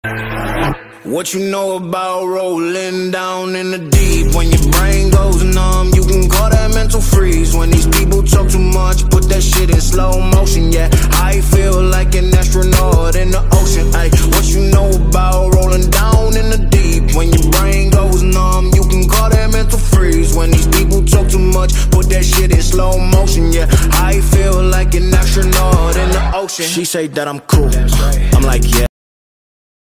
What you know about rolling down in the deep? When your brain goes numb, you can call that mental freeze. When these people talk too much, put that shit in slow motion. Yeah, I feel like an astronaut in the ocean. Ay, what you know about rolling down in the deep? When your brain goes numb, you can call that mental freeze. When these people talk too much, put that shit in slow motion. Yeah, I feel like an astronaut in the ocean. She say that I'm cool, I'm like, yeah.